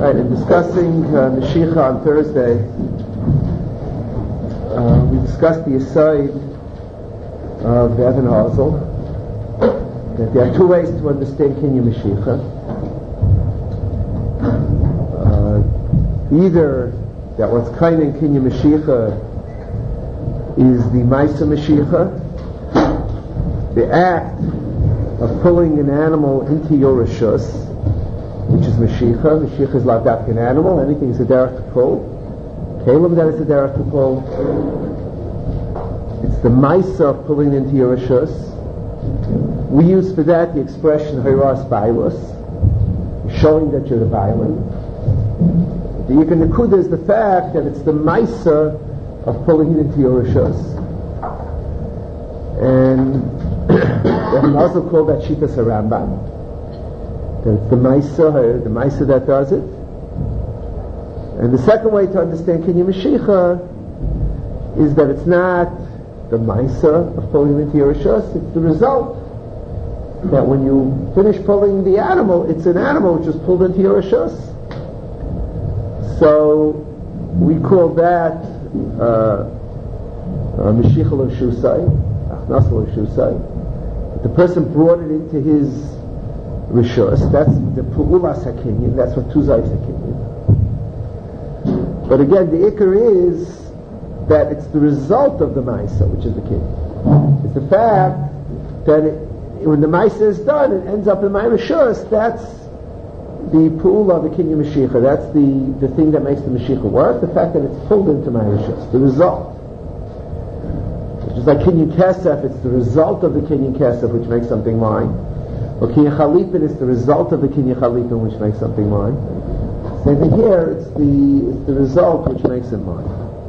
Right, in discussing Mashiach on Thursday, we discussed the aside of the Evan Hazel, that there are two ways to understand Kinyan Mashiach. Either that what's kind in Kinyan Mashiach is the Maisa Mashiach, the act of pulling an animal into your rishus, which is Mashiach. Mashiach is like that an animal. Anything is a derech to pull. Kalim that is a derech to pull. It's the Maisa of pulling into your rishus. We use for that the expression Hiras Bailus, showing that you're the violent. The Yikar Nekuda is the fact that it's the Maisa of pulling it into your rishus. And they can also call that Shitas HaRambam. That it's the Maisa that does it. And the second way to understand Kinyan Mashiach is that it's not the Maisa of pulling it into your rishus, it's the result. That when you finish pulling the animal, it's an animal which is pulled into your rishus. So we call that Mashiach lo Shusai, Achnas lo Shusai. The person brought it into his rishus. That's the Pu'ulas HaKinyan. That's what Tuzayis HaKinyan. But again, the Ikar is that it's the result of the Maisa, which is the Kinyan. It's the fact that when the Maisa is done, it ends up in my rishus. That's the Pu'ula of the Kinyan Mashiach. That's the thing that makes the Mashiach work. The fact that it's pulled into my rishus. The result. Just like Kinyan Kesef, it's the result of the Kinyan Kesef which makes something mine. Or Kinyan Chalipin is the result of the Kinyan Chalipin which makes something mine. Same thing here, it's the result which makes it mine.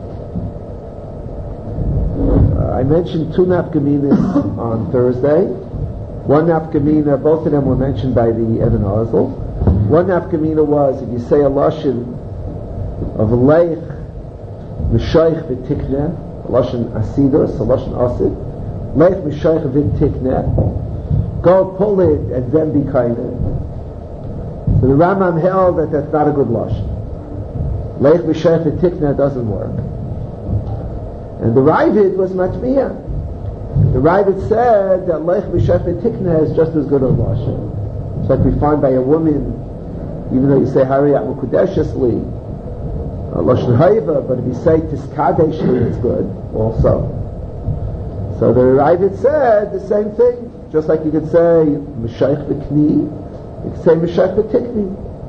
I mentioned two nafkaminas on Thursday. One nafkamina, both of them were mentioned by the Evan Hazel. One nafkamina was if you say a lashon of leich v'shaych v'tikneh, Lashon Asidus, a Lashon Asid, Leich Mishaych V'tikneh, go pull it and then be kind. So the Rambam held that that's not a good Lashon. Leich Mishaych V'tikneh doesn't work. And the Ravid was Matmiyah. The Ravid said that Leich Mishaych V'tikneh is just as good a Lashon. It's like we find by a woman, even though you say Hariyat Mukudeshesli, Lashon Haiva, but if you say Tiskadeshli, it's good also. So the Ravid said the same thing, just like you could say Meshayich B'kni, you could say Meshayich B'tikni.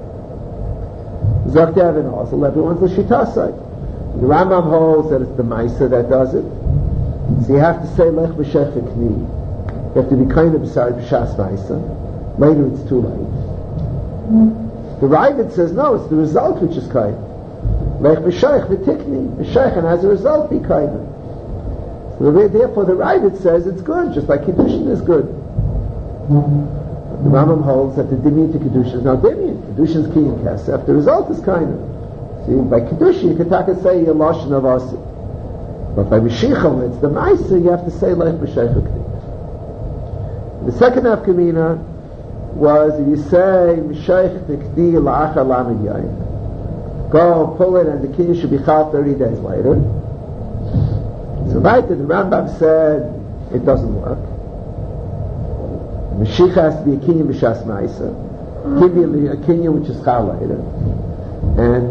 Zok Devin also, everyone's L'shitasai. The Rambam holds that it's the Maisa that does it. So you have to say Lech Meshayich B'kni. You have to be kind of beside B'shas Maisa. Later it's too late. The Ravid says no, it's the result which is kind. Like Mishaych v'tikni, Mishaych, and as a result be kind. So therefore the Ravid says it's good, just like Kiddushin is good. The Rambam holds that the Dimyan to Kiddushin is not Dimyan. Kiddushin is Kinyan Kesef, the result is kind. See, by Kiddushin you can say a Lashon of Asid. But by Mishichel, it's the Maisa, you have to say like Mishaych v'kni. The second nafkamina was if you say Mishaych v'kni la'achar lamid yayin. Go pull it and the kinyan should be chal 30 days later. So right, the Rambam said it doesn't work. Mashiach has to be a kinyan b'shas ma'isa. Kinyan a kinyan which is chal later. And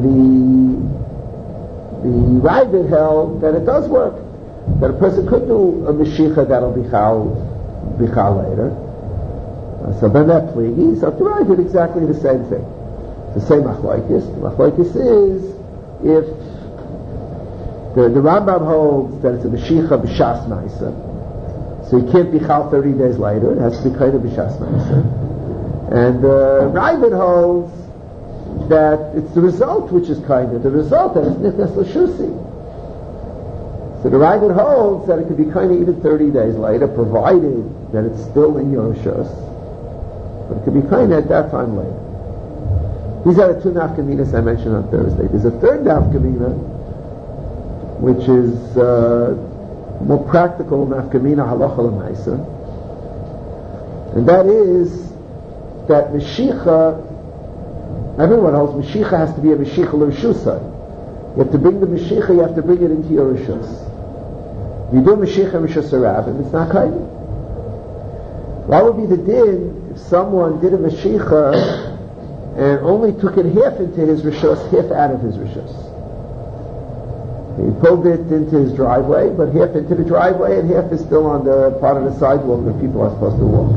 the Ravid held that it does work. That a person could do a Mashiach that'll be chal later. So then that pligi. So the Ravid did exactly the same thing. The same machlokes. The machlokes is if the Rambam holds that it's a Mashiach b'shas ma'isa, so it can't be chal 30 days later. It has to be kind of b'shas ma'isa. And the Ravid holds that it's the result which is kind of the result that is nichnas l'shusi. So the Ravid holds that it could be kind of even 30 days later, provided that it's still in your rishus, but it could be kind of at that time later. These are the two nafkaminas I mentioned on Thursday. There's a third nafkamina, which is more practical nafkamina halacha l'maisa, and that is that Mashiach Everyone holds Mashiach has to be a Mashiach l'Rishusai. You have to bring the Mashiach, you have to bring it into your Rishus. If you do Mashiach and Rishus Rabin, it's not Kaidin. What would be the din if someone did a Mashiach and only took it half into his Rishus, half out of his Rishus? He pulled it into his driveway, but half into the driveway and half is still on the part of the sidewalk where people are supposed to walk.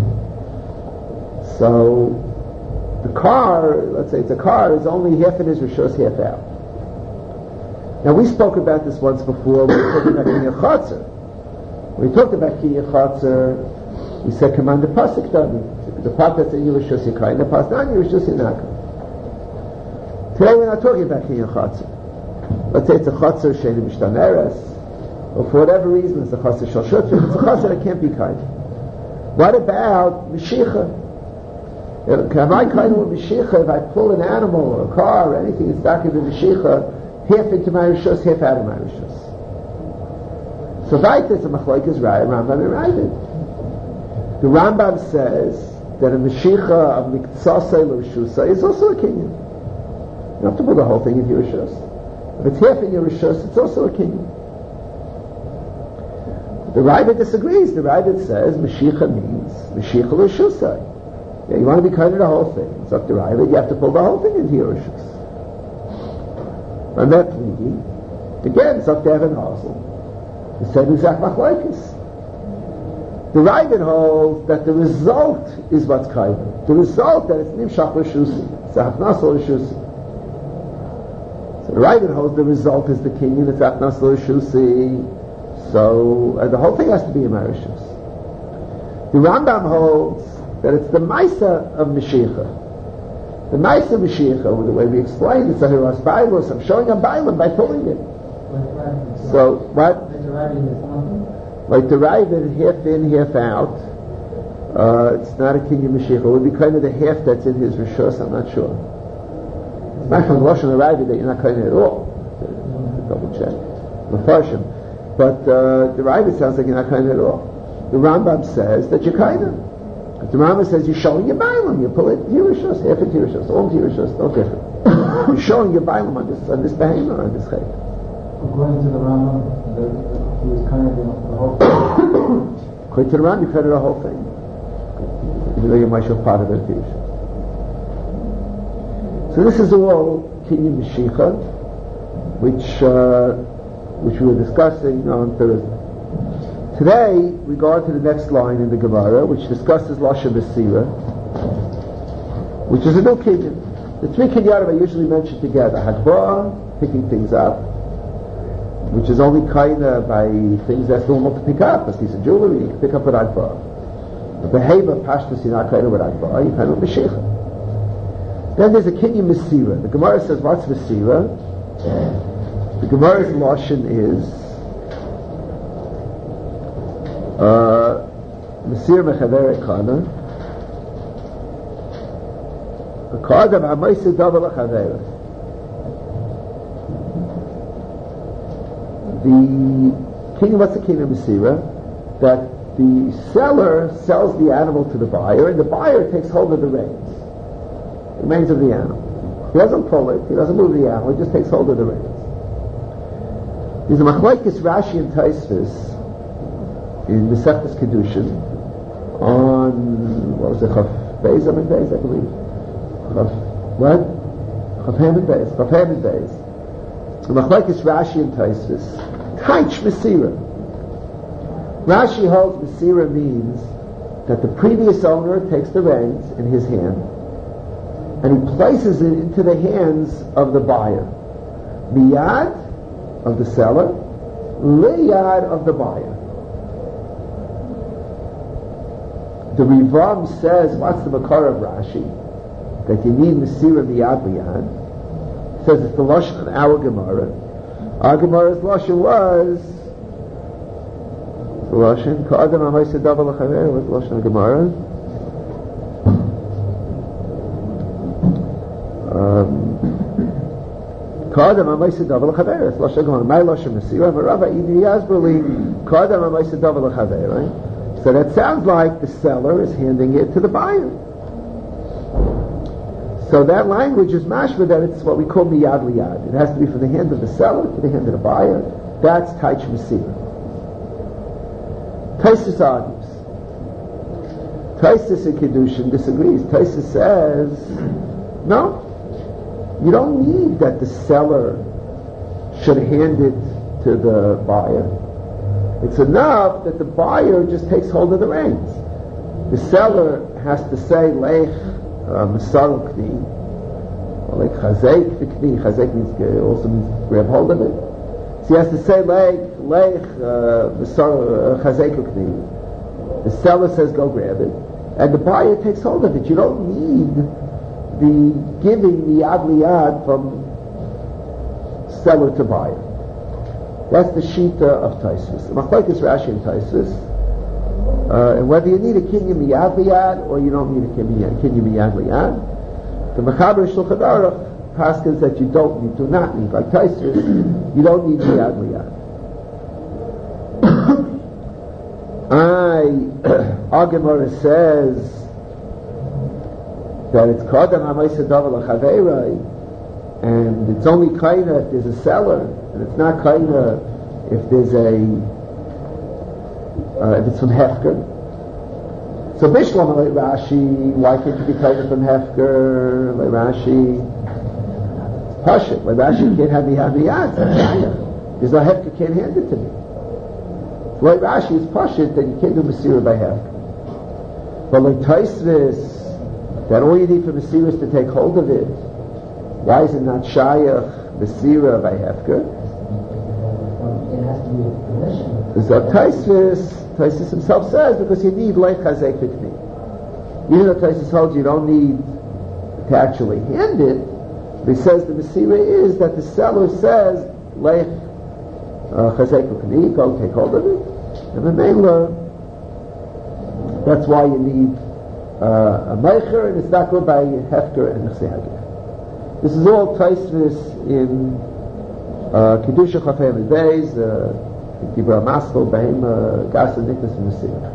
So, the car, let's say it's a car, is only half in his Rishus, half out. Now we spoke about this once before when we were talking about Kinyan Chatzar. When we talked about Kinyan Chatzar, we said command the pasuk done. The part that's in your Rishus Yikayim, the part not in your Rishus Yinakam. Today we're not talking about Kinyan Chatzar. Let's say it's a Chatzar Sheni Mishtaneres, or for whatever reason it's a Chatzar Shal Shutrim, it's a Chatzar that can't be kind. What about Mashiach? Am I kind with Mashiach if I pull an animal or a car or anything that's not going to be Mashiach, half into my Rishus, half out of my Rishus? So right, there's a Machlokes Raya, Rambam and Ravid. The Rambam says that a Mashiach of Miktsasei l'Rishusai is also a Kinyan. You don't have to put the whole thing in your Rishus. If it's half in your Rishus, it's also a Kinyan. The Ravid disagrees. The Ravid says Mashiach means Mashiach l'Rishusai. Yeah, you want to be kind of the whole thing. It's up to Ravid. You have to pull the whole thing into your Rishus. And that meaning, again, it's up to Evan Hazel. The same exact Machlokes. The Ravid holds that the result is what's kaidin. The result that it's nimshach l'shusi, it's achnas l'shusi. So the Ravid holds the result is the kinyan, it's achnas l'shusi. So the whole thing has to be a marishus. The Rambam holds that it's the Maisa of Mashiach. The Maisa of Mashiach, the way we explained, it's a Hiras Bailos. I'm showing a Bailam by pulling it. So what? Like the Ravid, half in, half out. It's not a Kinyan Mashiach. It would be kind of the half that's in his Rishus, I'm not sure. It's not from Rosh and the Ravid that you're not kind of at all. Double check. Mepharshim. But the Ravid sounds like you're not kind of at all. The Rambam says that you're kind of. The Rambam says you're showing your Bailam. You pull it to your Rishus, half into your Rishus, all into your Rishus, no different. You're showing your Bailam on this behemoth, on this chayk. According to the Rambam, he was kind of the whole thing. According to the Rambam, you kind of the whole thing. Even though you might show part of it to you. So this is all Kinyan Mashiach, which we were discussing on Thursday. Today, we go on to the next line in the Gemara, which discusses Lashon Basira, which is a new Kinyan. The three Kinyanim I usually mention together. Hadbah, picking things up, which is only kind of by things that's normal to pick up. A piece of jewelry, you can pick up with Hadbah. The behavior, Pashtus, you're not kind of with Hadbah, you kind of with Mashiach. Then there's a Kinyan Masira. The Gemara says, what's Masira? The Gemara's Lashon is Masir Mechaver Ekana Kadam Hamaisa Davar L'Chaver. The king, what's the king of Masira? That the seller sells the animal to the buyer, and the buyer takes hold of the reins of the animal. He doesn't pull it, he doesn't move the animal, he just takes hold of the reins. There's a Machlokes Rashi and Taisvis in Masechtas Kedushin on, what was it, Chaf Beis, I believe. Chaf Ham and Beis. The Machlokes Rashi and Taisvis. Taich Masira. Rashi holds Masira means that the previous owner takes the reins in his hand and he places it into the hands of the buyer. Miyad, of the seller, liyad, of the buyer. The Rivam says, what's the Makar of Rashi? That you need Masira miyad liyad. Says it's the Lashon of our Gemara. Our Gemara's Lashon was the Lashon Ka'adam HaMaisa Davar L'Chaver. What's the Lashon of Gemara? Ka'adam HaMaisa Davar L'Chaver. It's Lashon Gemara. My Lashon Masira. V'Rava Idi Yazberli Ka'adam HaMaisa Davar L'Chaver. Right? So that sounds like the seller is handing it to the buyer. So that language is mashma that it's what we call miyad liyad. It has to be from the hand of the seller to the hand of the buyer. That's taich mesira. Taisus argues. Taisus in Kedushin disagrees. Taisus says, no, you don't need that the seller should hand it to the buyer. It's enough that the buyer just takes hold of the reins. The seller has to say, Leich Masar Kni, or like Chazek Kni. Chazek also means grab hold of it. So he has to say, Leich Masar Chazek Kni. The seller says, go grab it. And the buyer takes hold of it. You don't need the giving the yad liyad from seller to buyer. That's the shita of Taisus. Machlokes Rashi and Taisus. And whether you need a kinyan miyad liyad or you don't need a kinyan miyad liyad, the Mechaber Shulchan Aruch paskins that you do not need, like Taisus, you don't need miyad liyad. Our Gemara says that it's kodam ha'maisa davar l'chaverai, and it's only kaina if there's a seller, and it's not kaina if there's if it's from hefker. So Bishlam like Rashi, why can't you be kaina from hefker? Like Rashi, Pashit. Like Rashi can't have miyad. There's no hefker, can't hand it to me. Like Rashi is Pashit, then you can't do Masira by hefker. But like Taisvis, that all you need for Masira is to take hold of it. Why is it not Shayach Masira by hefker? It has to be a permission. So Taisvis himself says, because you need Leich Chazek Kni. Even though Taisvis holds you don't need to actually hand it, but he says the Masira is that the seller says Leich Chazek Kni, go take hold of it. And the Mela, that's why you need a Meicher, and it's not good by Hefker and Nechsei Hagir. This is all Taisvis in Kedusha Chafei Medeis, Gibra Maskel, Behema, Gasa Niklas, and Masira.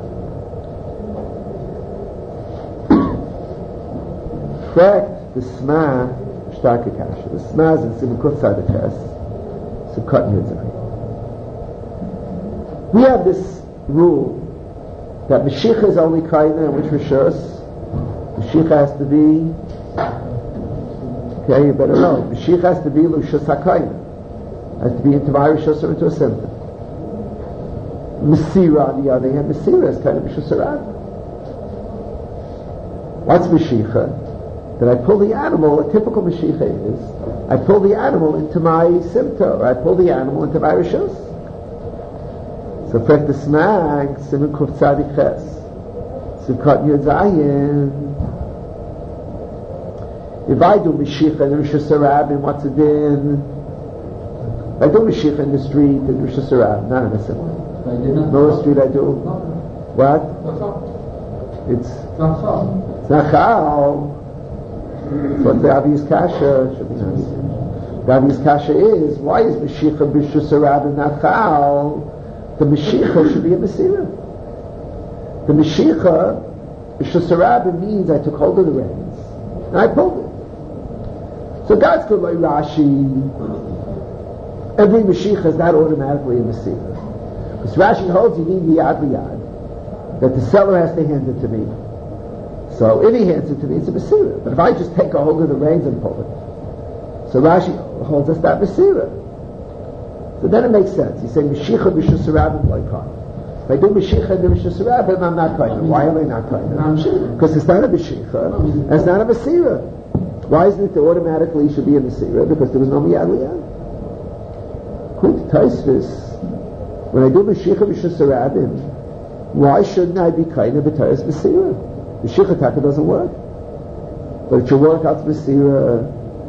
In fact, the Sma, Shtarke Kasha, the Sma is in Simon Kutzad Ches, Sukkot Yitzhak. We have this rule that Mashiach is only kaina, in which Rishos, Mashiach has to be, okay, you better know, Mashiach has to be Lushos HaKaina, has to be into my Rishos or into a Simcha. Masira, on the other hand, Masira is kind of Rishos Harab. What's Mashiach? That I pull the animal, a typical Mashiach is, I pull the animal into my Simcha, or I pull the animal into my Rishos. So for the smag, Simon Kuf Tzadik Ches, Sukkot Yud Zayin. If I do Mashiach and Rishos Harab, and what's it in? I do Mashiach in the street and Rishos Harab, not in a simple. No street I do. What? It's not Chal. So the obvious kasha should be nice. The obvious kasha is, why is Mashiach and Rishos Harab and not Chal? The Mashiach should be a Masira. The Mashiach, Rishos Harab, means I took hold of the reins and I pulled it. So that's good like Rashi. Every Mashiach is not automatically a Masira. Because Rashi holds you need the yad liyad, that the seller has to hand it to me. So if he hands it to me, it's a Masira. But if I just take a hold of the reins and pull it, so Rashi holds us that Masira. So then it makes sense. He's saying Mashiach Rishos Harab and Loikon. If I do Mashiach and Rishos Harab, I'm not kaina. Why am I not kaina? Because it's not a Mashiach and it's not a Masira. Why isn't it that automatically should be a Masira? Because there was no Miyad Liyad. According to Taisvis, when I do Mashiach Rishos Harab, why shouldn't I be kaina b'taras Masira? Mashiach Taka doesn't work. But it should work out Masira.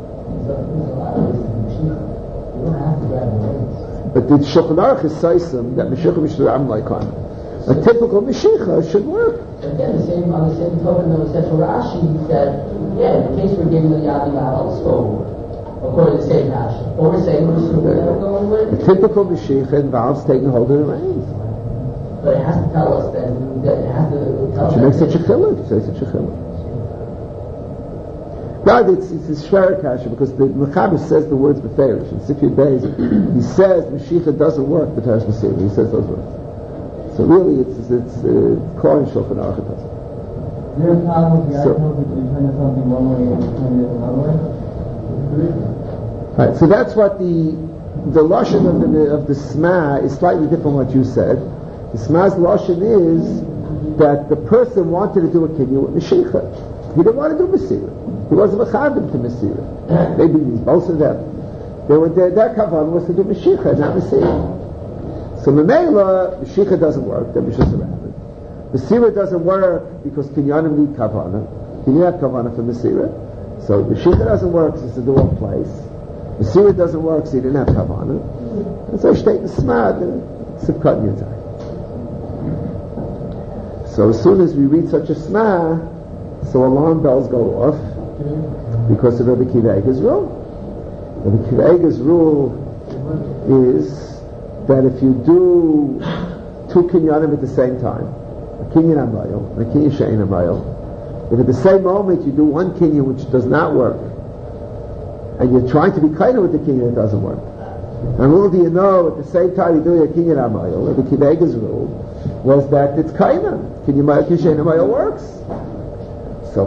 But the Shulchan Aruch is Saisam that Mashiach Rishos Harab Loikon. A typical Mashiach should work. Again, on the same token that was said for Rashi, that, yeah, in the case we're giving the Yad Liyad also, according to the same passion. Or we're saying we're never going with it. A typical Mashiach involves taking hold of the reins. But it has to tell us that it has to tell us. It should make such a chiluk, say such a chiluk. But it's a shver kasha because the Mechaber says the words beferish. In Sifyud Beis, he says Mashiach doesn't work the Teresh Masir. He says those words. So really, it's Kohen Shulchan Aruch. Is there a problem with the article between turning something one way and turning it another way? Right. So that's what the lashon of the Sma is slightly different from what you said. The Sma's lashon is that the person wanted to do a kinyan with Mashiach. He didn't want to do Masirah. He wasn't mechadim to Masirah. Maybe both of them. Their kavan was to do Mashiach, not Masirah. So Memela, Mashiach doesn't work, then Mishus Rabbin. Masirah doesn't work because kinyanim need kavana. You need kavana for Masirah. So Mashiach doesn't work, so it's in the wrong place. Masirah doesn't work, so you didn't have kavana. And so Shteit and Smad, Sivkat Yatai. So as soon as we read such a Sma, so alarm bells go off because of Rabbi Akiva Eiger's rule. Rabbi Akiva Eiger's rule is that if you do two kinyanim at the same time, a kinyan amayil and a kinyan she'ein amayil, if at the same moment you do one kinyan which does not work, and you're trying to be kind with the kinyan that doesn't work, and little do you know, at the same time you're doing a kinyan amayil, Rabbi Akiva Eiger's rule was that it's kinyan. Kinyan amayil, kinyan she'ein amayil works. So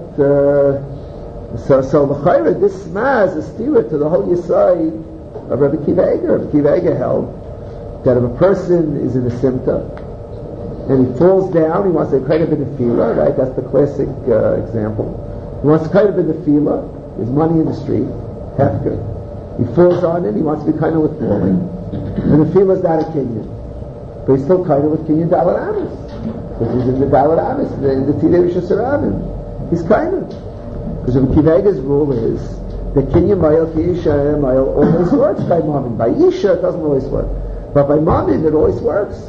the chayra, this Sma is a steer to the whole Yisai of Rabbi Akiva Eiger. Rabbi Akiva Eiger held that if a person is in a simta and he falls down, he wants to kind of in the fila, right? That's the classic example. He wants to kind of in the fila. There's money in the street, half good. He falls on it. He wants to be kind of with falling, and the fila is not a kinyan, but he's still kind of with kinyan dalat amis. Because he's in the Dalat Amis, the Tidei Rishon Sarabim. He's kind of. Because Rabbi Akiva Eiger's rule is that Kinyan Mayil, Kinyan She'ein Mayil always works by Mammon. By Isha it doesn't always work. But by Mammon it always works.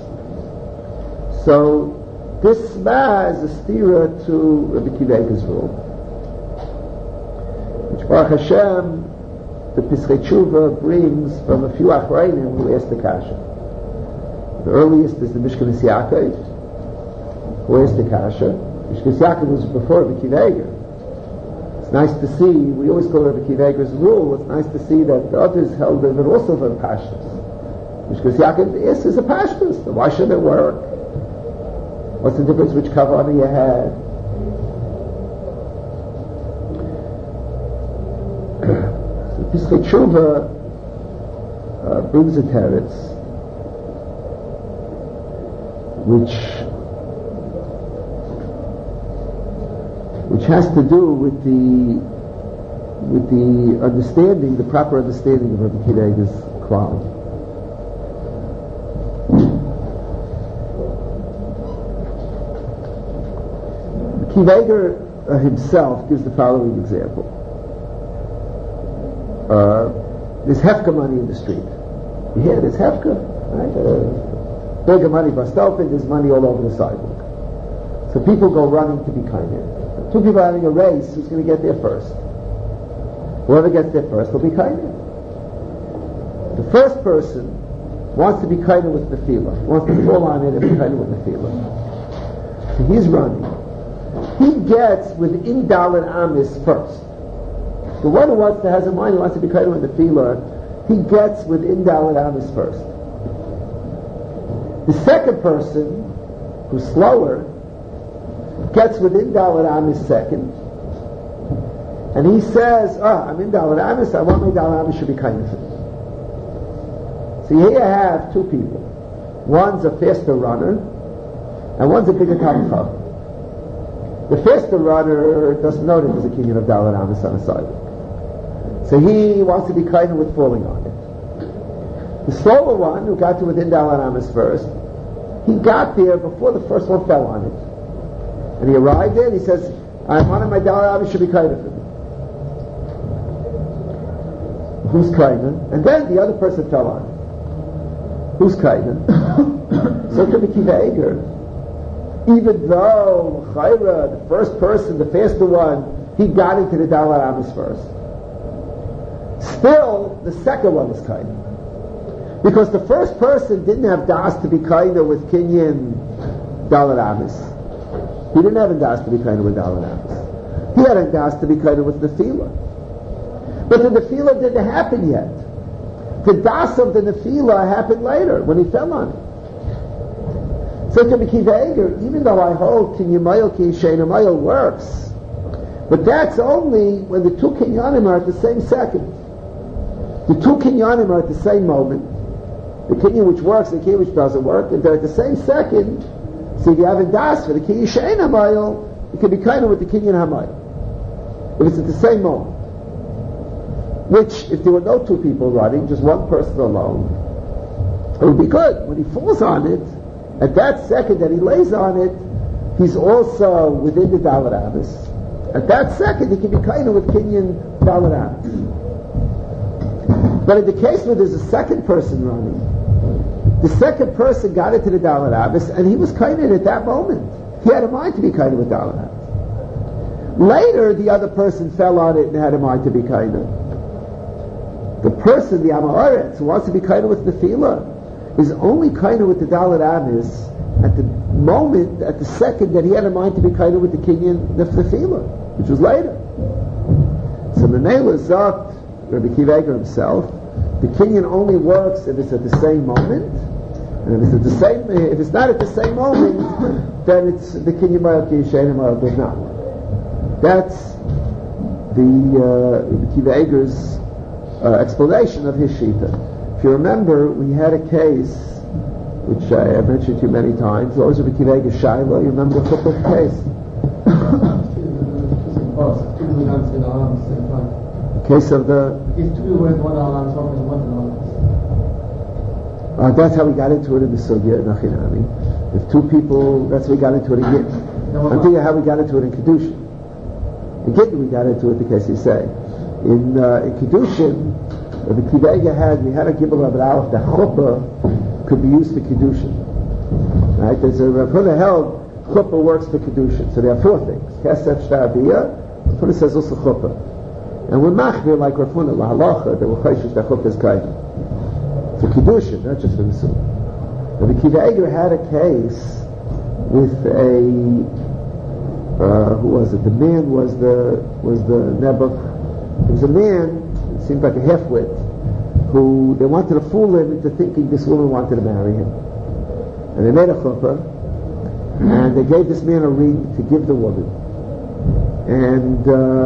So this Sma is a stira to Rabbi Akiva Eiger's rule. Which Baruch Hashem, the Pischei Tshuva brings from a few Achrayim who asked the Kasha. The earliest is the Mishkan Yaakov. Where's the kasha? Mishkas Yaakov was before Rabbi Akiva Eiger. It's nice to see, we always call Rabbi Akiva Eiger's rule, it's nice to see that the others held it also for pashtus. Mishkas Yaakov is a pashtus, so why should it work? What's the difference which kavanah you had? So Pischei Tshuva brings a teretz which has to do with the understanding, the proper understanding of Rabbi Akiva Eiger's klal. Akiva Eiger himself gives the following example. There's hefka money in the street. You hear there's hefka, right? Bigger money bust open, there's money all over the sidewalk. So people go running to be kind of. Two people having a race, who's going to get there first? Whoever gets there first will be kind of. The first person wants to be kind of with the fila. He wants to fall on it and be kind of with the fila. So he's running. He gets within Dalet Amis first. The one who wants to has a mind, who wants to be kind of with the fila, he gets within Dalet Amis first. The second person, who's slower, gets within Dalet Amis second, and he says, I'm in Dalet Amis, I want my Dalet Amis should be kind of it. So here you have two people. One's a faster runner, and one's a bigger Talmud. The faster runner doesn't know that there's a kinyan of Dalet Amis on the sidewalk. So he wants to be kind of with falling on it. The slower one, who got to within Dalet Amis first, he got there before the first one fell on it. And he arrived there and he says, I wanted my Dalet Amis should be kind of for me. Who's kind? And then the other person fell on it. Who's kind? So to Rabbi Akiva Eiger, even though Chayra, the first person, the faster one, he got into the Dalet Amis first. Still, the second one is kind. Because the first person didn't have das to be kind with Kinyan Dalet Amis. He didn't have a das to be kind with Dalet Amis. He had a das to be kind of with nefila. But the nefila didn't happen yet. The das of the nefila happened later, when he fell on it. So to Rabbi Akiva Eiger, even though I hold kinyamayel ki yishenamayel works, but that's only when the two kinyanim are at the same second. The two kinyanim are at the same moment. The kinyan which works and the kinyan which doesn't work, and they're at the same second. So if you have a das for the kinyan shenamayel, it can be kind of with the kinyan hamayel. If it's at the same moment. Which, if there were no two people running, just one person alone, it would be good. When he falls on it, at that second that he lays on it, he's also within the Dalet Abbas. At that second, he can be kind of with Kinyan Dalet Abbas. But in the case where there's a second person running, the second person got into the Dalet Abbas, and he was kind of at that moment. He had a mind to be kind of with Dalet Abbas. Later, the other person fell on it and had a mind to be kind of. The person, the Amaretz, who wants to be kind of with Nefila, is only kind of with the Dalet Amis at the moment, at the second that he had a mind to be kind of with the Kinyan Nefila, which was later. So Menela Zot, Rabbi Akiva Eiger himself, the Kinyan only works if it's at the same moment, and if it's not at the same moment, then it's the Kinyan Mayel Ki Yishein Mayel does not work. That's the Rabbi Akiva Eiger's explanation of his shita. If you remember, we had a case which I have mentioned to you many times. What was Rabbi Akiva Eiger Shaila? You remember the football case? The case of the. That's how we got into it in the sugya Nachinami. If two people, that's how we got into it in Gittin. I'm thinking how we got into it in Kedushin. In Gittin we got into it, the case you say. In Kedushin, Rabbi Akiva Eiger we had a Gibel of Aleph, the chuppah could be used for Kedushin. Right? There's a Rav Huna held, chuppah works for Kedushin. So there are four things. Kesef, Shtarabiyah, Rav Huna says also chuppah. And we're machmir like Rav Huna, la halacha, that we're chayshish that chuppah is kaidin. For Kedushin, not just for Nisur. Rabbi Akiva Eiger had a case with who was it? The man was the Nebuch. It was a man, it seemed like a half-wit, who they wanted to fool him into thinking this woman wanted to marry him. And they made a chuppah, and they gave this man a ring to give the woman. And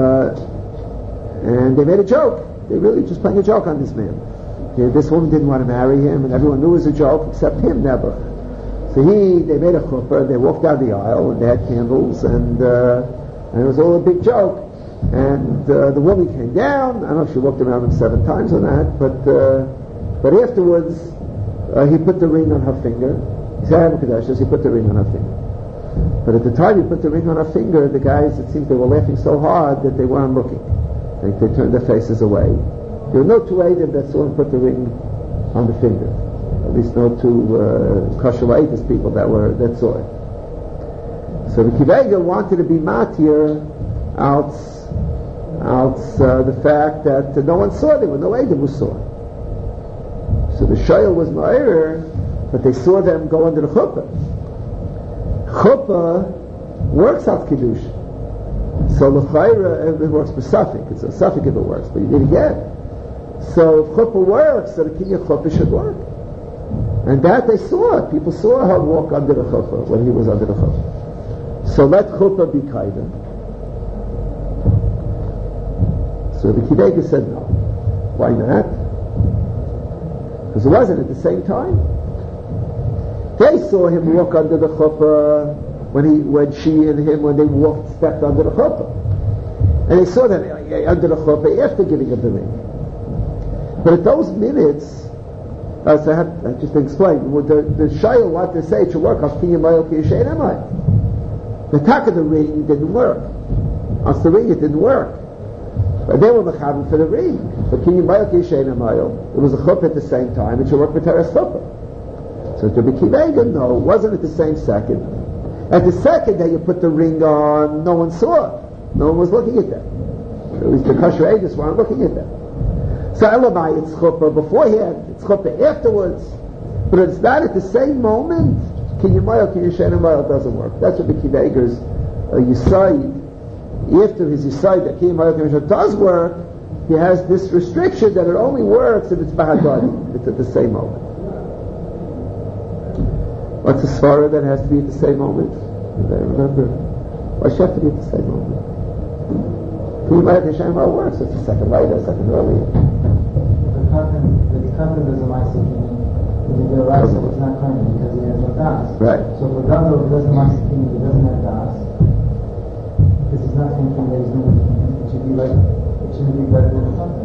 they made a joke. They really just playing a joke on this man. This woman didn't want to marry him, and everyone knew it was a joke except him, Nebuch. So they made a chuppah, they walked down the aisle, and they had candles, and it was all a big joke. And the woman came down. I don't know if she walked around him 7 times or not, but afterwards he put the ring on her finger. He said, he put the ring on her finger. But at the time he put the ring on her finger, the guys, it seems they were laughing so hard that they weren't looking. They turned their faces away. There were no two Eidim that saw him put the ring on the finger. At least no two kosher Eidim people that saw it. So the Akiva Eiger wanted to be matir out the fact that no one saw. There were no Eidim who saw it. So the Shoyal was Ma'ir, but they saw them go under the chuppah. Chuppah works out Kiddush. So l'chayra, it works for Suffolk. It's a Suffolk if it works, but you did again. So if chuppah works, so the kinyan chuppah should work. And that they saw it. People saw her walk under the chuppah when he was under the chuppah. So let chuppah be kaida. So the Akiva Eiger said no. Why not? Because it wasn't at the same time. They saw him walk under the chuppah when she and him stepped under the chuppah. And they saw that under the chuppah after giving him the ring. But at those minutes, so I just to explain, the Shayel wanted to say it should work. The attack of the ring didn't work. On the ring it didn't work. But they were mechaber for the ring. But it was a chuppah at the same time. It should work with Teres chuppah. So to be Akiva Eiger, no, it wasn't at the same second. At the second that you put the ring on, no one saw it. No one was looking at that. At least the kosher Eidos weren't looking at that. So Elamai, it's chuppah beforehand, it's chuppah afterwards. But it's not at the same moment. Kinyan Mayel, Kinyan Shein Mayel doesn't work. That's what the Akiva Eiger's Yisayid After his Yisai, that Kiyam Mayal Kiyam does work, he has this restriction that it only works if it's Bahadadi, it's at the same moment. What's the svara that has to be at the same moment? I remember. Why should it have to be at the same moment? Kiyam Mayal Kiyam works, it's a second later, a second earlier. The cousin does a Ma'aseh Kinyan. If he realizes it's not coming because he has no das. Right. So for Gadol, if he doesn't Ma'aseh Kinyan, he doesn't have das. Because he's not thinking that he's doing it. It should be like, it shouldn't be better than something.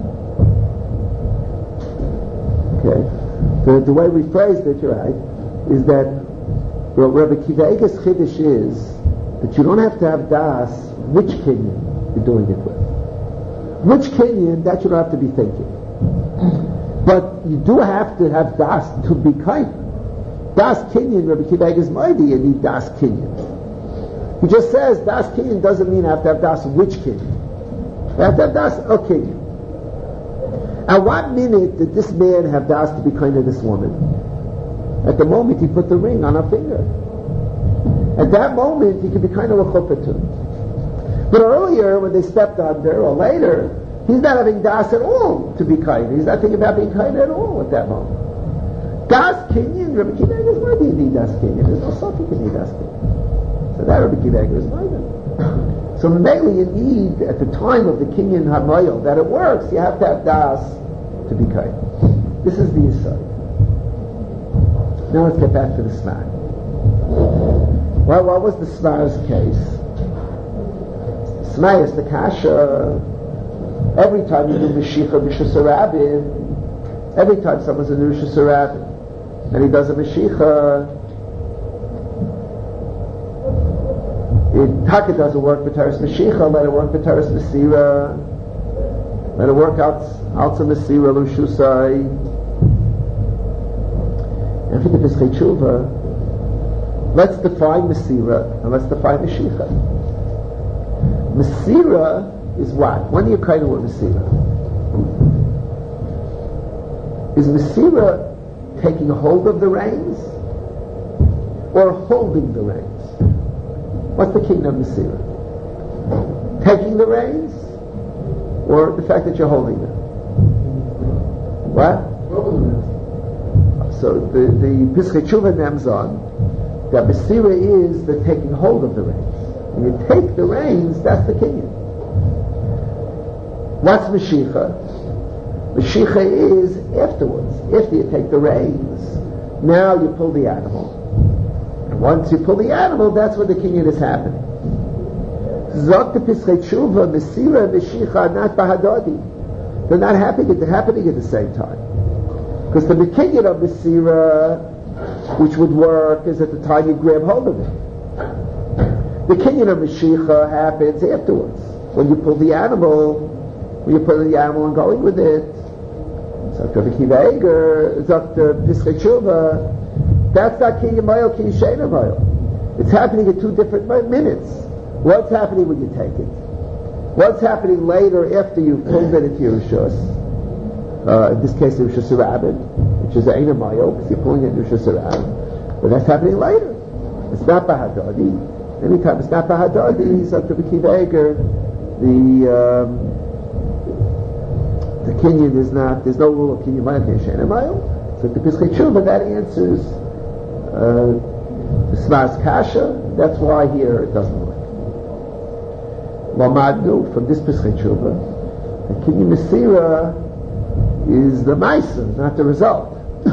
Okay. The way we phrased it, you're right, is that Rabbi Akiva Eiger's chiddush is that you don't have to have das which kinyan you're doing it with. Which kinyan, that you don't have to be thinking. But you do have to have das to be kind. Das kinyan, Rabbi Akiva Eiger's mighty, you need das kinyan. He just says das kinyan doesn't mean I have to have das which kinyan. I have to have das a kinyan. At what minute did this man have das to be kind to this woman? At the moment he put the ring on her finger. At that moment he could be kind of a chuppah too. But earlier when they stepped under, or later, he's not having das at all to be kind. He's not thinking about being kind at all at that moment. Das kinyan, Rabbi Akiva Eiger is mighty, you need das kinyan. There's no suffix you need das kinyan. So that Rabbi Akiva Eiger is mighty. So mainly you need, at the time of the kinyan hamayil, that it works, you have to have das to be kind. This is the Yisod. Now let's get back to the Smar. Well, what was the Smar's case? Smar is the kasha. Every time you do Mashiach or Rishus Harabim, every time someone's in Rishus Harabim, and he does a Mashiach, Taka doesn't work for Taras Mashiach, let it work for Taras Masira, let it work out to Masira, Lushusai. And for the Pischei Tshuva, let's define Masira and let's define Mashiach. Masira is what? When are you kind of with Masira? Is Masira taking hold of the reins or holding the reins? What's the kingdom of Masira? Taking the reins or the fact that you're holding them? What? So the Pischei Tshuva names on that Masira is the taking hold of the reins. When you take the reins, that's the kinyan. What's Mashiach? Mashiach is afterwards. After you take the reins, now you pull the animal. And once you pull the animal, that's when the kinyan is happening. Zok the Pischei Tshuva, Masira and Mashiach are not bahadadi. They're not happening at the same time. Because the kinyan of Masira, which would work, is at the time you grab hold of it. The kinyan of Mashiach happens afterwards. When you pull the animal, when you're putting the animal and going with it. So Rabbi Akiva Eiger, Dr. Pischei Tshuva, that's not kinyan mayil, kinyan sheina mayil. It's happening at two different minutes. What's happening when you take it? What's happening later after you've pulled it into your Rishus? In this case, the Rishus Harabim, which is Eina mayil, because you're pulling it into Rishus Harabim. But that's happening later. It's not bahadadi. Anytime it's not bahadadi, so Rabbi Akiva Eiger, the kinyan is not, there's no rule of kinyan mayil, kinyan sheina mayil. So the Pischei Tshuva, that answers the Smar's kasha. That's why here it doesn't work. Lamadnu, from this Pischei Tshuva, the kinyan Masira is the Maisa, not the result.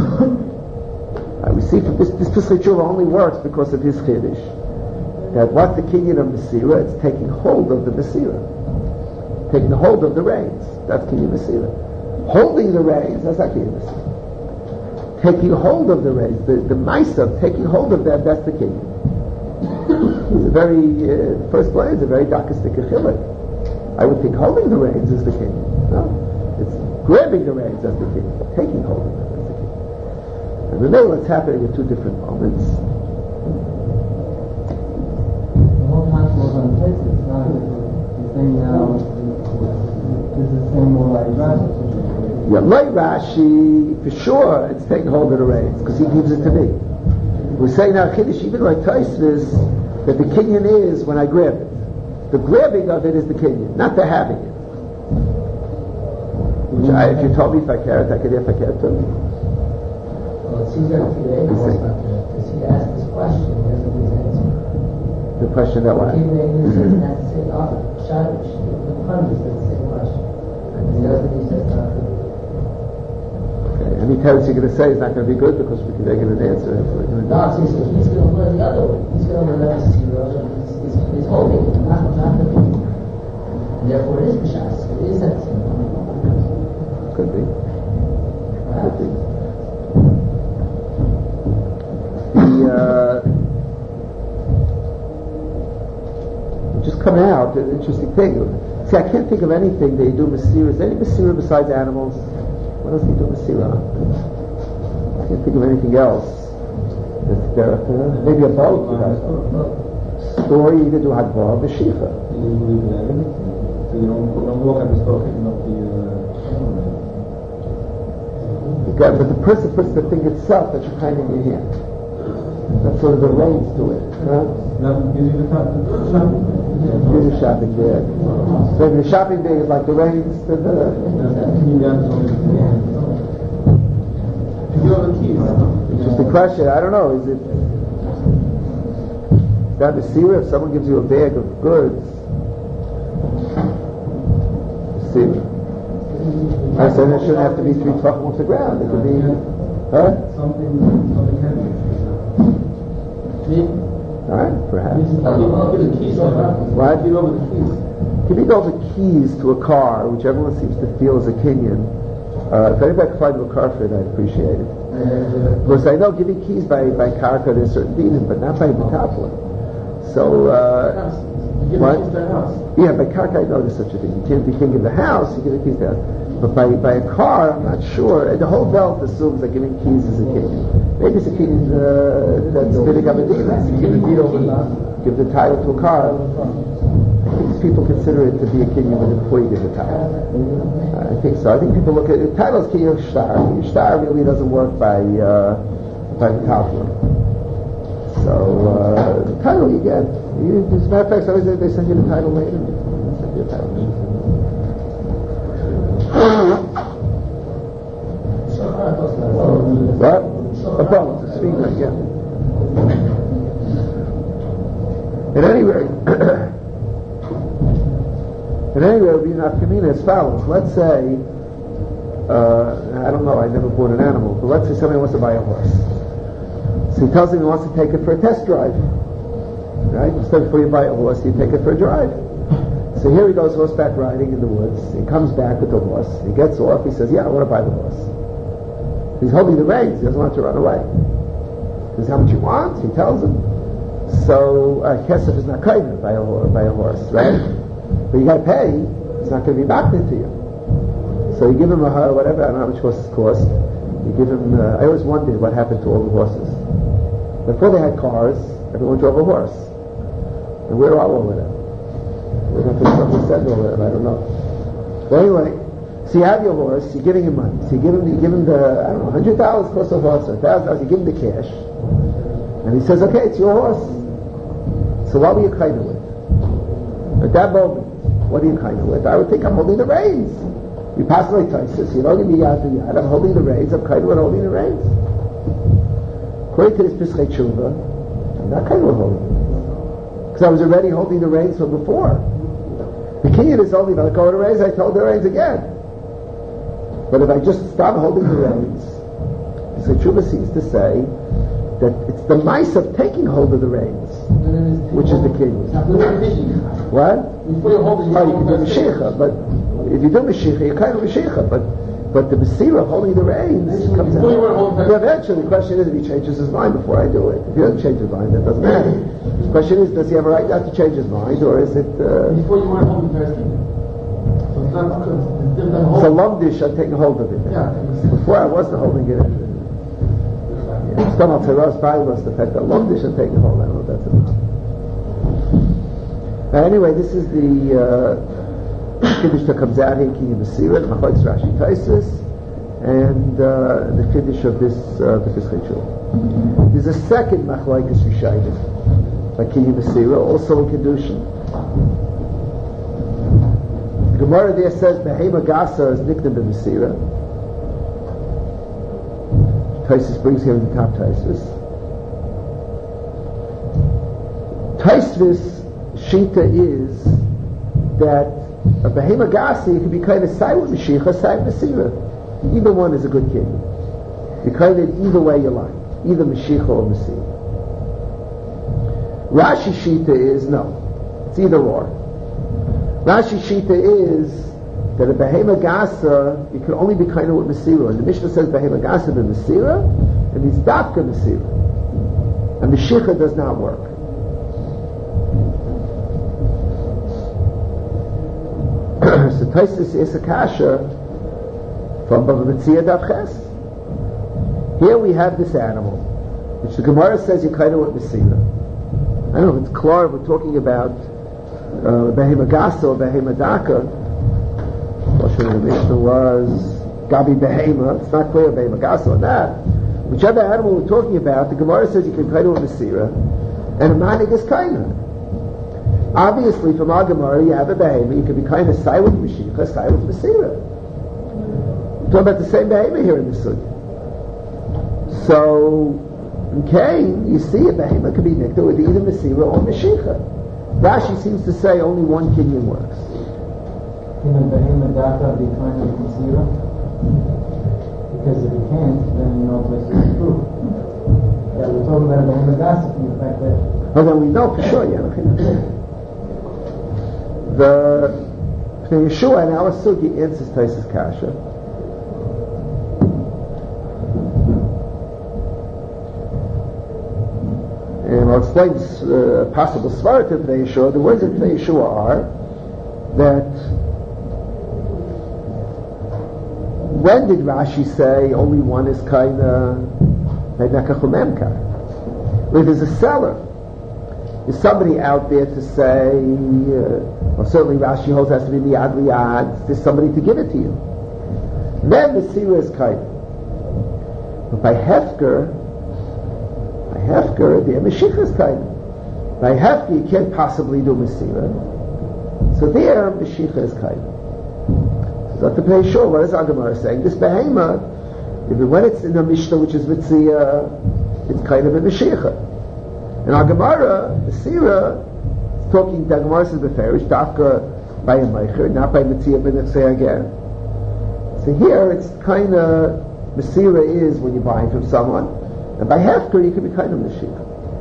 We see from this Pischei Tshuva only works because of his chiddush. That what's the kinyan of Masira? It's taking hold of the Masira. Taking hold of the reins. That's kinyan Masira. Holding the reins, that's not kinyan Masira. Taking hold of the reins, the Maisa, taking hold of that, that's the kinyan. It's a very, first place, a very darkistic chilek. I would think holding the reins is the kinyan. No. It's grabbing the reins, that's the kinyan. Taking hold of them, that's the kinyan. And the middle, it's happening at two different moments. The whole concept was on place. It's not the thing now. This is the same more like Rashi. Yeah, like Rashi, for sure, it's taking hold of the reins because he gives it to me. We're saying now Chiddush, even like Taisvis, that the kinyan is when I grab it. The grabbing of it is the kinyan, not the having it. Which if you told me if I care, I could if I care too. Well, it seems like today, because he asked this question, he doesn't give his answer. The question that what? He says that's the same, Shadish, the hundreds, that's the same question. He doesn't, he says not good. Okay, any teretz you're going to say is not going to be good because they're going to answer it. No, he's going to learn the other way. He's going to learn he's holding it, not the people. And therefore it is B'Shas. It is that same. Could be. Could be. Just come out, an interesting thing. See, I can't think of anything that you do Masira. Is there any Masira besides animals? What else do you do Masira? I can't think of anything else. Maybe a boat, you know. Story, you could do Hadbar, Mashicha. So you don't walk at the store picking up But the person puts the thing itself that you're kind in your hand. That's sort of the reins to it. That gives you the shopping. Gives you shopping bag. So the shopping bag is like the reins to the... You have the keys. Interesting question. I don't know. Is it... That Masira, if someone gives you a bag of goods, Masira. I said it shouldn't have to be 3 tefachim off the ground. It could be, something heavy. All right, perhaps. What? Give me over keys to a car, which everyone seems to feel is a kinyan. If anybody can find a car for it, I'd appreciate it. Because I know giving keys by karka, there's certain dinim, but not by metapla. So, what? Yeah, by karka I know there's such a thing. You can't give the house, you give the keys to the house. But by a car, I'm not sure. The whole belt assumes that giving keys is a kinyan. Maybe it's a kinyan that's bidding up a dinas. Give the title to a car. I think people consider it to be a kinyan before you give the title. I think so. I think people look at it. Title's kinyan shtar. Shtar really doesn't work by the Talmud. So the title you get. As a matter of fact, sometimes they send you the title later. They send you the title later. What? A boat, a speaker, yeah. At any rate, it would be an afkamina as follows. Let's say, I don't know, I never bought an animal, but let's say somebody wants to buy a horse. So he tells him he wants to take it for a test drive. Right? Instead before you buy a horse, you take it for a drive. So here he goes horseback riding in the woods. He comes back with the horse. He gets off. He says, yeah, I want to buy the horse. He's holding the reins. He doesn't want to run away. He says, how much you want? He tells him. So kesef is not kind by a horse, right? But you got to pay. It's not going to be back to you. So you give him whatever, I don't know how much horses cost. You give him, I always wondered what happened to all the horses. Before they had cars, everyone drove a horse. And where are all of them? I don't know. But anyway, so you have your horse, you're giving him money. So you give him the, I don't know, $100 cost of horse, or $1,000, you give him the cash. And he says, okay, it's your horse. So what were you kind of with? At that moment, what are you kind of with? I would think I'm holding the reins. You pass my Taisus, you don't give me yad to yad, I'm holding the reins, I'm kind of with holding the reins. According to this Pischei Tshuva, I'm not kind of holding it. Because I was already holding the reins from before. The kinyan is only about going to reins, I hold the reins again. But if I just stop holding the reins, so Tshuva seems to say that it's the mice of taking hold of the reins, which is the kinyan. What? You can do Mashiach, but if you do Mashiach, you're kind of Mashiach, but the Masira holding the reins comes out. Yeah, eventually the question is if he changes his mind before I do it. If he doesn't change his mind, that doesn't matter. The question is, does he have a right not to change his mind, or is it... Before you weren't holding first. So Lomdish, I'm taking hold of it. Yeah. Before I wasn't holding it. Stomach Teros probably was the fact that Lomdish, I'm taking hold. I don't know if that's enough. Anyway, this is the Kiddush that comes out here, Kinyan Masira, the Machlokes Rashi Taisus, and the Kiddush of this Pischei Tshuva. There's a second Machlokes Rishayim, by Kinyan Masira, also in Kiddushin. The Gemara there says Behema Gasa is Nikna b'Mesira. Taisus brings here in the top Taisus. Taisvis Shita is that a Behema Gasa you can be kind of side with Mashiach, side with Mesira. Either one is a good king. You kind of either way you like, either Mashiach or Mesira. Rashi Shita is no, it's either or. Rashi Shita is that a Behema Gasa you can only be kind of with Mesira. And the Mishnah says Behema Gasa be Mesira, and means Dafka Mesira. And Mashiach does not work. So Taisus is a kasha from Bava Metzia Daf Ches. Here we have this animal, which the Gemara says you kind of with Mesira. I don't know if it's clear we're talking about Behema Gasa or Behema Daka. The Mishnah was Gabi Behema. It's not clear Behema Gasa or that. Whichever animal we're talking about, the Gemara says you can kind of with Mesira, and a manik is kind of. Obviously, from our Gemara, you have a Behema, you can be kind of side with Mashiach, side with Mesira. We're talking about the same Behema here in the Sugya. So, in Cain, you see a Behema could be Nikta with either Mesira or Mashiach. Rashi seems to say only one kinyan works. Can a Behema Daka be kind of Mesira? Because if he can't, then you know it's true. Yeah, we're talking about a Behema Daka from the fact that... Well, then we know for sure, yeah. The Yeshua and our Sugi answers Taisus Kasha. And I'll explain a possible svara to Pnei Yeshua. The words of Pnei Yeshua are that when did Rashi say only one is kind of if there's a seller, is somebody out there to say, well, certainly Rashi holds has to be miyad liyad, there's somebody to give it to you. Then the Mesira is kind. But by Hefker, the Mashiach is kind. By Hefker, you can't possibly do Mesira. So there, Mashiach is kind. So to pay sure, what is our Gemara saying? This Behema, when it's in a Mishnah which is Mitzia, it's kind of a Mashiach. And our Gemara, the Sira, is talking, the Gemara says Beferish, Dafka by a Meicher, not by Mitzia ben Nechsei again. So here it's kind of, Mesira is when you're buying from someone, and by Hefker you can be kind of Mashiach.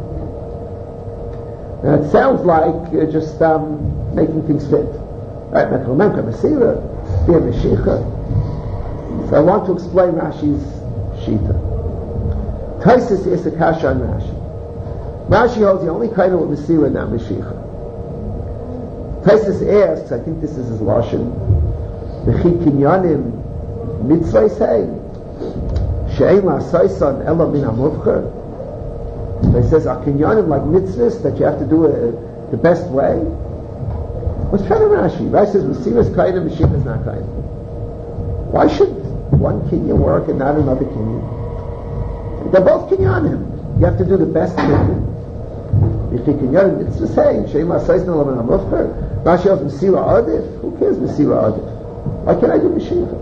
Now it sounds like just making things fit. Right, Mechel Mesira, be a Mashiach. So I want to explain Rashi's Shita. Taisus is a kasha on Rashi. Rashi holds the only kind of with Mesira, not Mashiach. Taisus asks, I think this is his Lashon, V'chi kinyanim mitzvah say, she'ein la'asaisan ela min ha'muvcher. He says, are kinyanim like mitzvahs that you have to do it the best way? What's trying to Rashi? Rashi says, Mesira is kind of, Mashiach is not kind of. Why should one kinyan work and not another kinyan? They're both kinyanim. You have to do the best kinyan. If you kinyanim, it's the same. Sheima says no lemon amufcher. Rashi has Mesira Adif. Who cares Mesira Adif? Why can't I do Mashiach?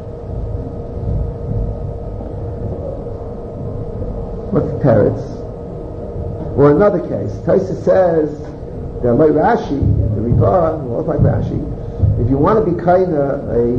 What's the teretz? Or another case, Taisa says that like Rashi, the Riva, like Rashi, if you want to be kind of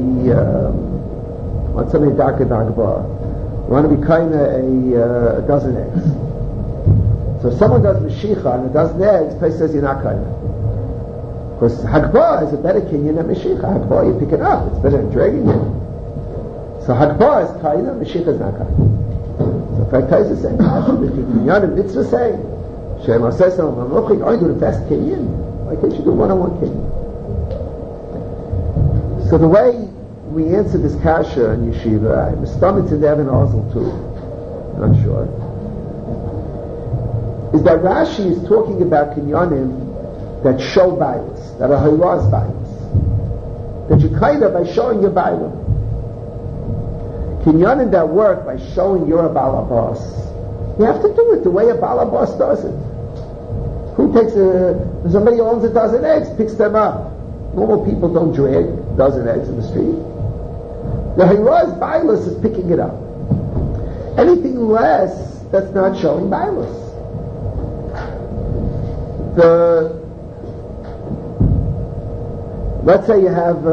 what's something Daka Dagba, you want to be kind of a dozen eggs. So if someone does Mashiach and a dozen eggs, Taisa says you're not kind of. Because Hagbah is a better kinyan than Mashiach. Hagbah, you pick it up, it's better than dragging it. So Hagbah is kind of, Mashiach is not kind of. So in fact, Taisa says, kinyan and mitzvah say, Shema says, I do the best kinyan. Why can't you do one-on-one kinyan? So the way we answer this kasha in yeshiva, I'm stomachs in Evan Ozel too, I'm not sure, is that Rashi is talking about kinyanim that show bias, that are hayraz bias, that you kind of by showing your bias. Kinyanim that work by showing you're a balabas, you have to do it the way a balabas does it. Who takes somebody who owns a dozen eggs, picks them up. Normal people don't drag a dozen eggs in the street. The Hiraz Bailus is picking it up. Anything less, that's not showing Bailus. Let's say you have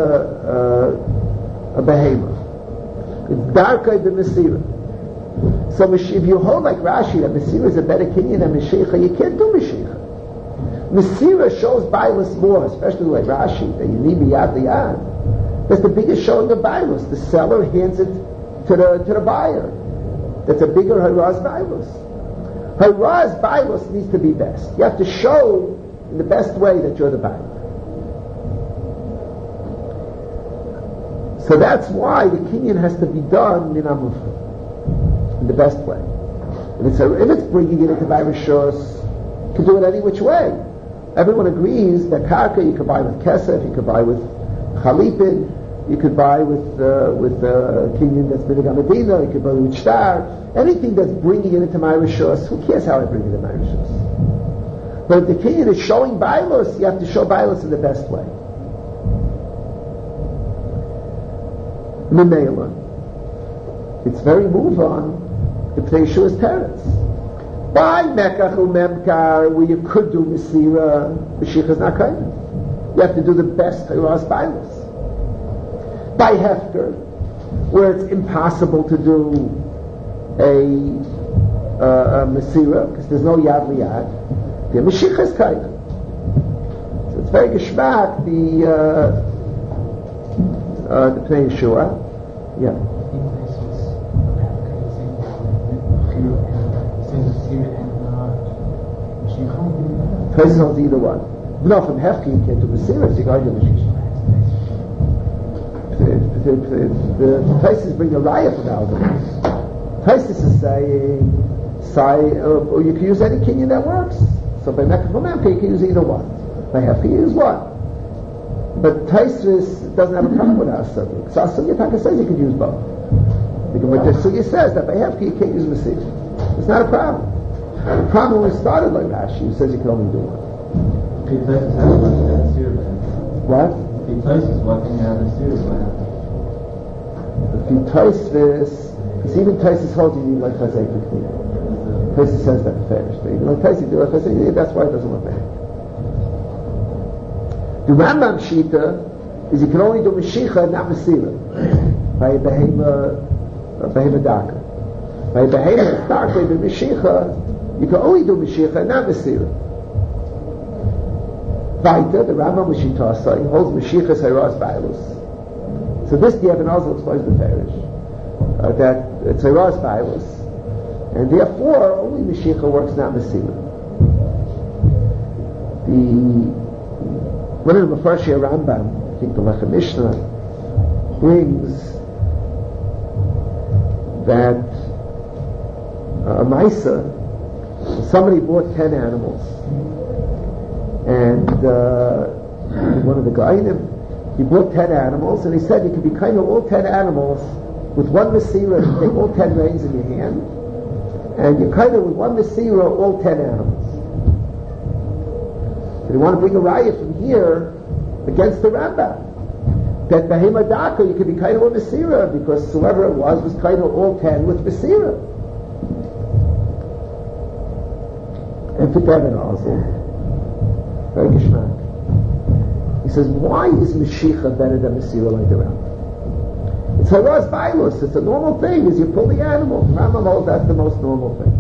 a behemoth. It's darker than Mesira. So if you hold like Rashi that Mesira is a better kinyan than Meshicha, you can't do Meshicha. Mesira shows Bailus more, especially like Rashi, that you need Miyad Liyad. That's the biggest showing of Bailus. The seller hands it to the buyer. That's a bigger Hiraz Bailus. Hiraz Bailus needs to be best. You have to show in the best way that you're the buyer. So that's why the kinyan has to be done in Amufah, in the best way. If it's bringing it into Bayrishos, you can do it any which way. Everyone agrees that karka you could buy with kesef, you could buy with chalipin, you could buy with kinyan that's b'negam medina, you could buy with shtar. Anything that's bringing it into Bayrishos, who cares how I bring it into Bayrishos? But if the kinyan is showing Bailus, you have to show Bailus in the best way. Memela. It's very move on if the issue is teretz. By Mekach Memkar, where you could do Mesira, Meshicha is not kind. You have to do the best Hiraz Bailus. By Hefker, where it's impossible to do a Mesira, because there's no Yad Liyad, the Meshicha is kind. So it's very geschmack, the Pnei Yeshua. Yeah. Taisus holds either one. No, from Hefki you can't do Mesira, so you can't do Meshicha. The Taisus bring a raya from Alvarez. Taisus is saying, or you can use any kinyan that works. So by Mekach Memkar you can use either one. By Hefki you use one. But Taisus doesn't have a problem with our subject. So our subject says you can use both. Because what the Sugya says that by Hefki you can't use Mesira. It's not a problem. The problem when we started like Rashi, who says you can only do one. What? If you taste this, because even Taisus holds you need like Chazay to clean. Taisus says that first. Even like Taisus do like Chazay, that's why it doesn't look bad. The Rambam Shita is you can only do Meshicha, not Mesira. By a Behema Daka. By a Behema Daka, the Meshicha, you can only do Meshicha, not Mesira. Vaita, the Rambam Meshitasa, he holds Meshichas Hiraz Bailus. So this, the Ibn Azal explains the Parish, that it's Hiraz Bailus, and therefore only Meshicha works, not Mesira. One of the Mefarshei Rambam, I think the Lechem Mishnah, brings that a Maisa, somebody bought 10 animals, and one of the Gainim, he bought 10 animals, and he said you could be kind of all 10 animals with one Mesira, you take all 10 reins in your hand, and you kind of with one Mesira all 10 animals. So you want to bring a raya from here against the Rambam, that Behema Daka you could be kind of a Mesira, because whoever it was kind of all 10 with Mesira. And put that in Azul. Very geschmack. He says, why is Meshicha better than Mesira like the Rambam? It's Hiraz Bailus. It's a normal thing, is you pull the animal. Rambam holds that's the most normal thing.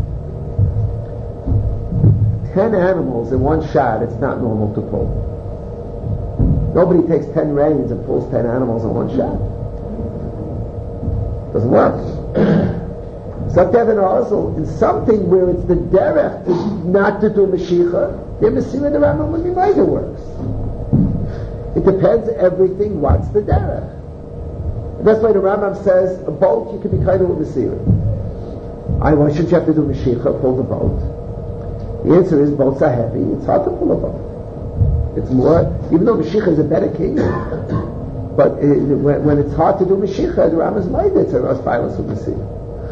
10 animals in one shot, it's not normal to pull. Nobody takes 10 reins and pulls 10 animals in one shot. Doesn't work. So Devin also, in something where it's the derech not to do Meshicha, the Mesira the Rambam would be right, it works. It depends everything, what's the derech. And that's why the Rambam says, a boat you can be kind of with Mesira. Why shouldn't you have to do Meshicha, pull the boat? The answer is, boats are heavy, it's hard to pull a boat. It's more, even though Meshicha is a better king, but when it's hard to do Meshicha, the Rambam's mind, it's a Ras Bailus with Mesira.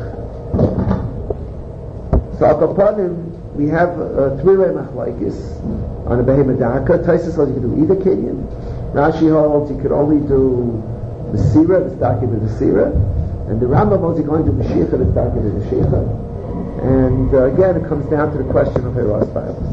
So upon him, we have three-way machlaikis on a Behema Daka. Taisus says you can do either kinyan. Rashi holds he could only do Mesira, the document Mesira, and the Rambam holds he can only do Mashiach, the document Mashiach. And again, it comes down to the question of Eros Bibles.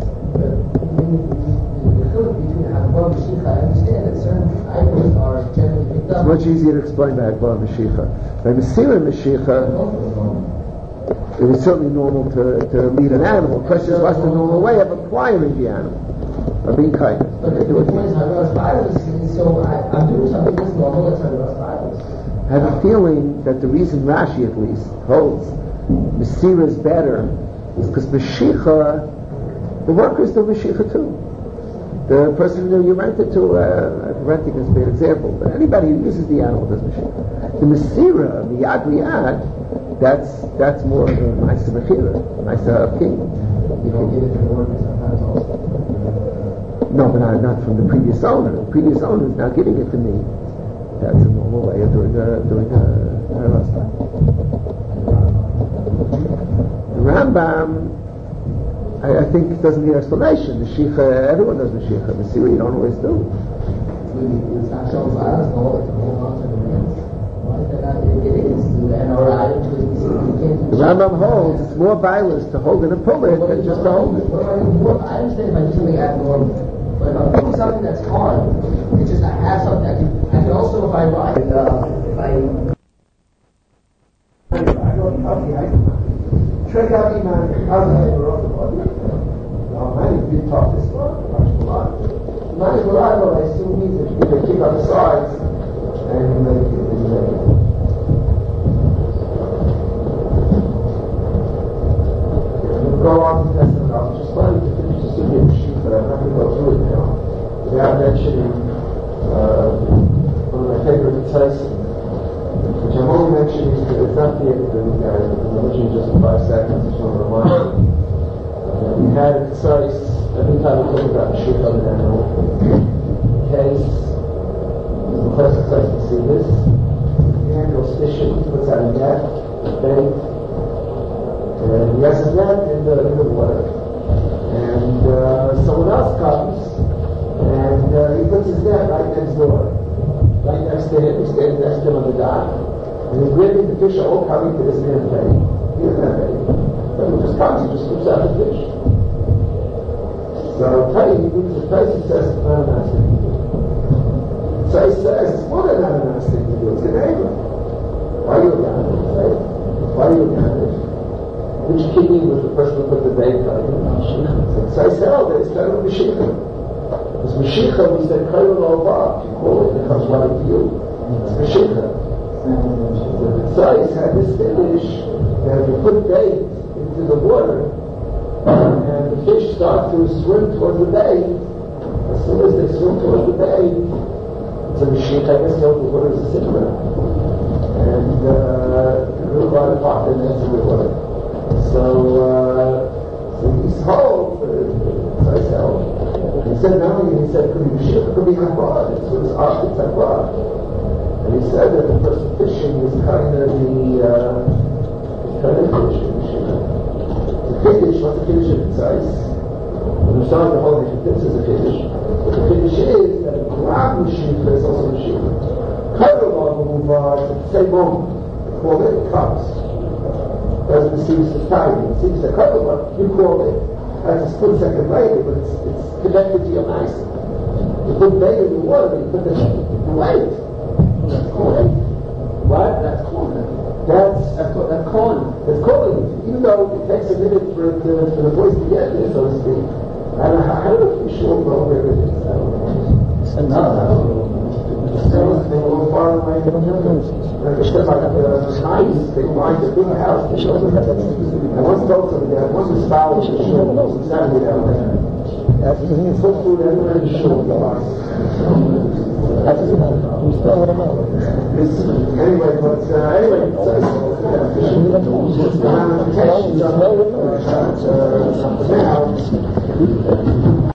It's much easier to explain by Akbar Mashiach. By Mesira Mashiach, it was certainly normal to lead an animal. The question is, what's the normal way of acquiring the animal? Of being kind. But the point is, so I'm doing something that's normal, that's Haveras. I have a feeling that the reason Rashi at least holds Mesira is better is because Mashiach, the workers do Mashiach too. The person who you rent it to, renting is a bad example, but anybody who uses the animal does Mashiach. The Mesira, the Yad Riyad, that's more of a nice Mechira, nice king. You don't get it to the workers sometimes also. No, but not from the previous owner. The previous owner is now giving it to me. That's a normal way of doing a rasta. The Rambam, I think, doesn't need explanation. The Shicha, everyone does the Shicha. The Siri you don't always do. It's not so violent, it is. The Rambam holds it's more violence to hold it and pull it than just to hold it. I understand if I do something abnormal, but if I'm doing something that's hard, it's just I have something. I can also, if I write, Check out Iman. How's that? I did talk this one. Not as what I know, I assume means that they keep on the sides and make it. Go on to test it out. Just planning to finish the studio sheet, but I'm not going to go through it now. Without mentioning one of my favorite insights, which I'm only mentioning because it's not the end of the guys, because I'm literally just in 5 seconds, just want to remind you. We had a concise, every time we talk about the sheet of an animal, case, the first concise to see this, the annual station, what's out of that, bait, and he has his net in the water. And someone else comes, and he puts his net right next door. Right next to him, he's standing next to him on the dock. And he's gripping the fish all coming to this man's belly. He doesn't have belly. But he just comes, he just scoops out the fish. So I'll tell you, he brings the price, he says, it's not a nice thing to do. So he says, it's more than not a nice thing to do, it's an anger. Why are you down there, right? Why are you down there? Which kidney was the person who put the bait on? So I said, oh, it's kind of Mashiach. Because Mashiach, we said, Kairul Al-Ba. If you call it, it comes right to you. It's Mashiach. The Tzais had this finish that if you put bait into the water, and the fish start to swim towards the bait, as soon as they swim towards the bait, it's a Mashiach, I guess, the water is a simmer. And the little body popped in into the water. So he's home, so I said, he said, no, he said, it could be Mashiach, it could be Akbar, it's what his art is Akbar. And he said that the person fishing is kind of fish, the Kiddush, what's the Kiddush of Tzais? When we're starting the whole nation, this is a Kiddush. What the Kiddush is, that a Grab Mashiach is also Mashiach. Kairul Al-Ba, it's the same moment, call it, it comes. Doesn't seem to time. It seems to cover what you call it. That's a split second later, but it's connected to your nice. You put bait in the water, you put the weight. That's corn. What? That's corn. That's corn. That's corn. Even though it takes a minute for the voice to get there, so to speak. I don't know if you sure where it is. I don't know. It's another. They were far away. It's just like nice. They find a big house. I once told somebody that once a spouse was shul, Saturday down there. It's full food everywhere in the shul. Anyway, but now